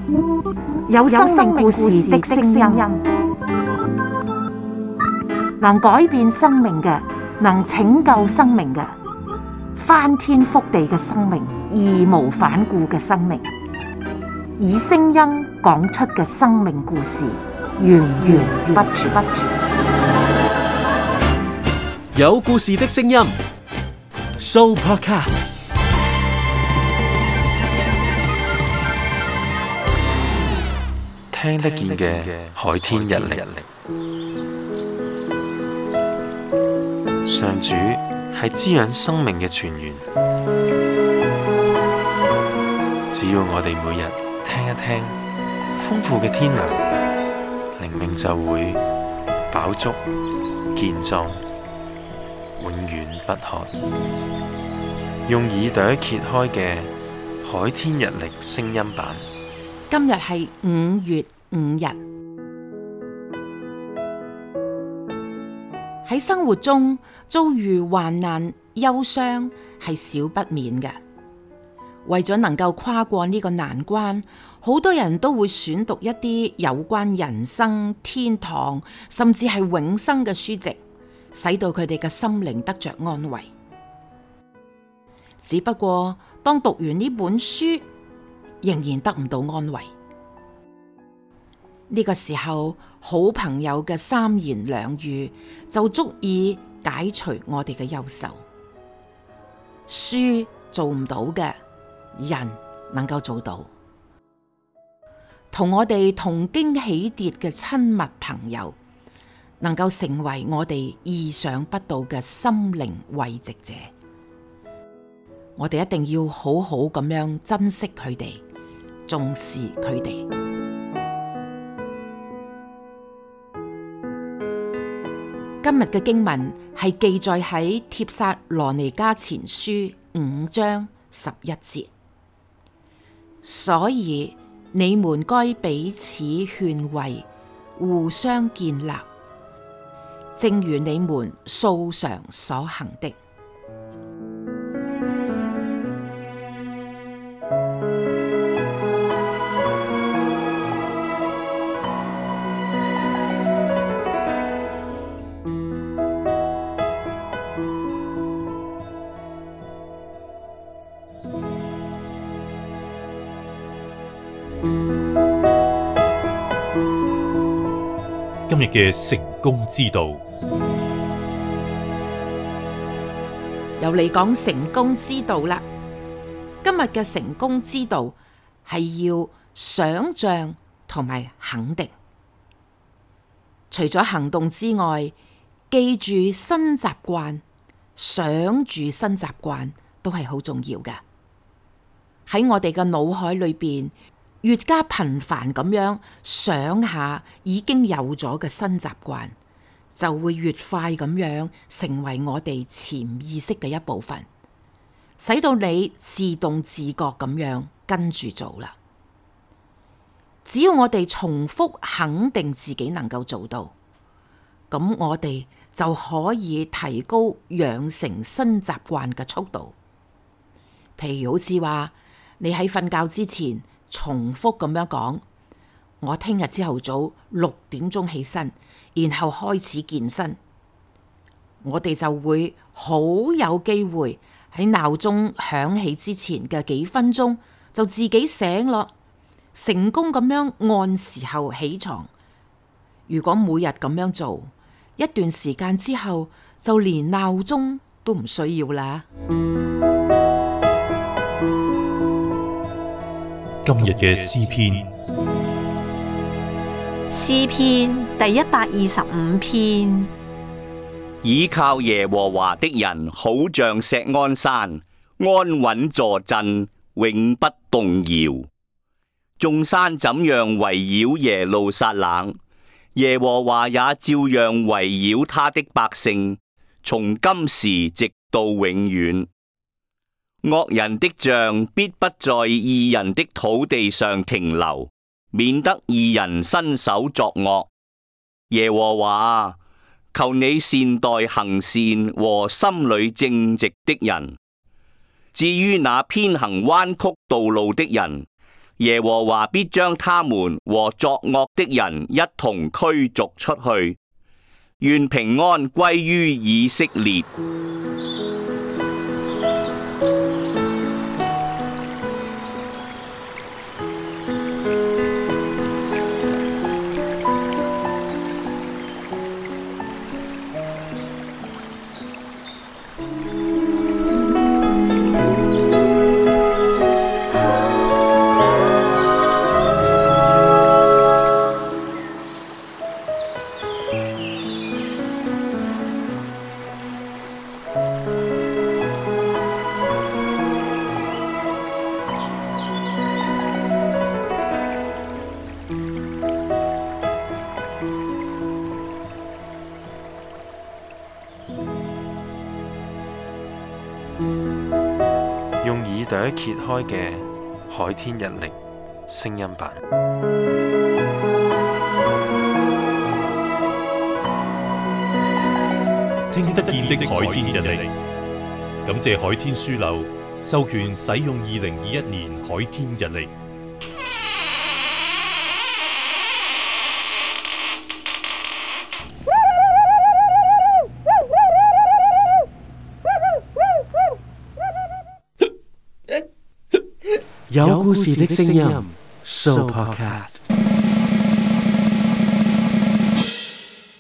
有生命故事的聲音，能改變生命嘅，能拯救生命嘅，翻天覆地嘅生命，義無反顧嘅生命，以聲音講出嘅生命故事，源源不絕。 有故事的聲音 ，Sooopodcast。聽得見嘅海天日曆，上主係滋養生命嘅泉源。只要我哋每日聽一聽豐富嘅天糧，靈命就會飽足健壯，永遠不渴。用耳朵揭開嘅海天日曆聲音版。 今日係5月5日。喺生活中遭遇患難、憂傷係少不免嘅。為咗能夠跨過呢個難關，好多人都會選讀一啲有關人生、天堂，甚至係永生嘅書籍，使到佢哋嘅心靈得着安慰。只不過當讀完呢本書，仍然得唔到安慰。呢個時候，好朋友嘅三言兩語就足以解除我哋嘅憂愁。書做唔到嘅，人能夠做到。同我哋同經起跌嘅親密朋友，能夠成為我哋意想不到嘅心靈慰藉者。我哋一定要好好咁樣珍惜佢哋，重視佢哋。今日嘅經文係記載喺帖撒羅尼迦前書5章11節，所以你們該彼此勸慰，互相建立，正如你們素常所行的。 今日嘅成功之道， 由你講成功之道啦。今日嘅成功之道係要想象同埋肯定。除咗行動之外，記住新習慣，想住新習慣都係好重要嘅。喺我哋嘅腦海裏邊，越加頻繁咁樣想下已經有咗嘅新習慣，就會越快咁樣成為我哋潛意識嘅一部分，使到你自動自覺咁樣跟住做啦。只要我哋重複肯定自己能夠做到，咁我哋就可以提高養成新習慣嘅速度。譬如好似話，你喺瞓覺之前重複咁樣講，我聽日朝頭早6點鐘起身，然後開始健身，我哋就會好有機會喺鬧鐘響起之前嘅幾分鐘就自己醒咯，成功咁樣按時候起床。如果每日咁樣做，一段時間之後，就連鬧鐘都唔需要啦。 今日嘅詩篇， 詩篇第125篇。 倚靠耶和華的人，好像錫安山，安穩坐鎮，永不動搖。眾山怎樣圍繞耶路撒冷，耶和華也照樣圍繞他的百姓，從今時直到永遠。惡人的杖必不在義人的土地上停留，免得義人伸手作惡。耶和華，求你善待行善和心裏正直的人。至於那偏行彎曲道路的人， 耶和華必將他們和作惡的人一同驅逐出去，願平安歸於以色列。 用耳朵揭開嘅海天日曆聲音版， 聽得見的海天日曆，感謝海天書樓授權使用2021年海天日曆。 有故事的聲音 Show Podcast。